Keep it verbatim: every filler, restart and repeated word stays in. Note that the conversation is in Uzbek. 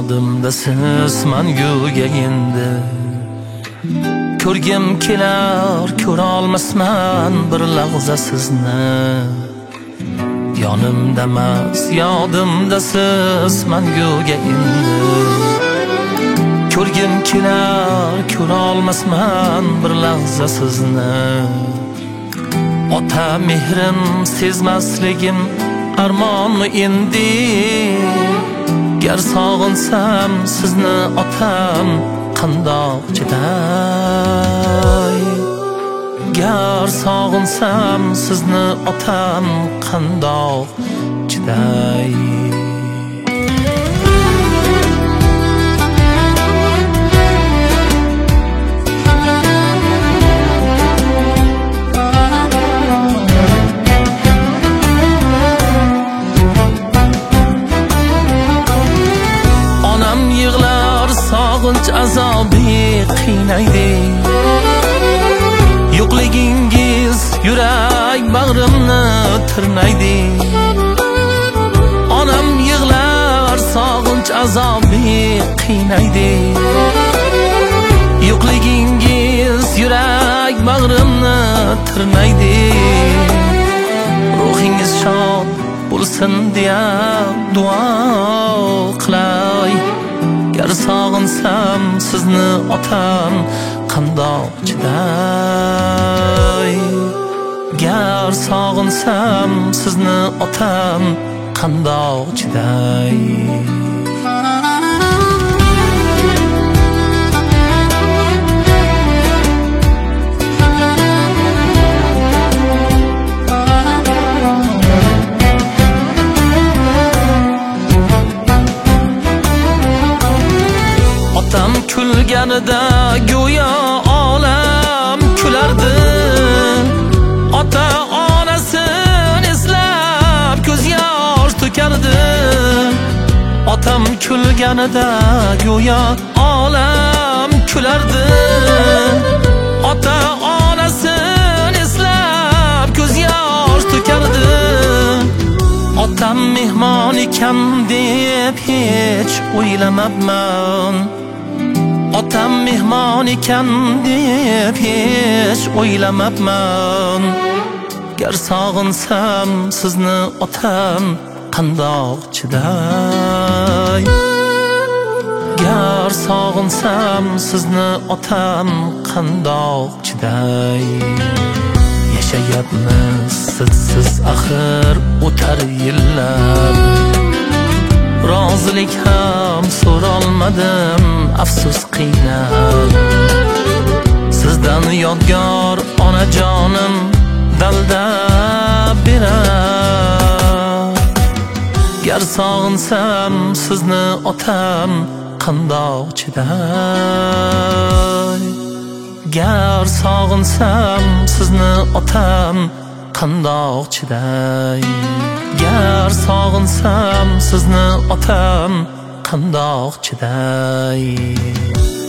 yodimda siz manguga endi. Ko'rgim kelar, ko'ra olmasman bir lahza sizni. Yonimda emas, yodimda siz manguga endi. Ko'rgim kelar, ko'ra olmasman bir lahza sizni. Ota mehrim sezmasligim armonmi endi? Gar sog'insam sizni otam qandoq chiday? Gar sog'insam sizni otam qandoq chiday? Sog'inch azobi qiynaydi. Yo'qligingiz yurak bag'rimni tirnaydi. Onam yig'lar, sog'inch azobi qiynaydi. Yo'qligingiz yurak bag'rimni tirnaydi. Ruhingiz shod bo'lsin deya duo qilay. Gar sog'insam sizni otam qandoq chiday? Gar sog'insam sizni otam qandoq chiday? Otam kulganida go'yo olam kulardi. Ota onasini eslab ko'z yosh to'kardi. Otam kulganida go'yo olam kulardi. Ota onasini eslab ko'z yosh to'kardi. Otam mehmon ekan deb hech o'ylamabman. Otam mehmon ekan deb hech o'ylamabman. Gar sog'insam sizni otam qandoq chiday? Gar sog'insam sizni otam qandoq chiday? Yashayapmiz sizsiz axir o'tar yillar. Rozilik ham so'rolmadim, afsus qiynab. Sizdan yodgor onajonim dalda berar. Gar sog'insam sizni otam qandoq chiday? Gar sog'insam sizni otam qandoq chiday? Gar sog'insam sizni otam qandoq chiday?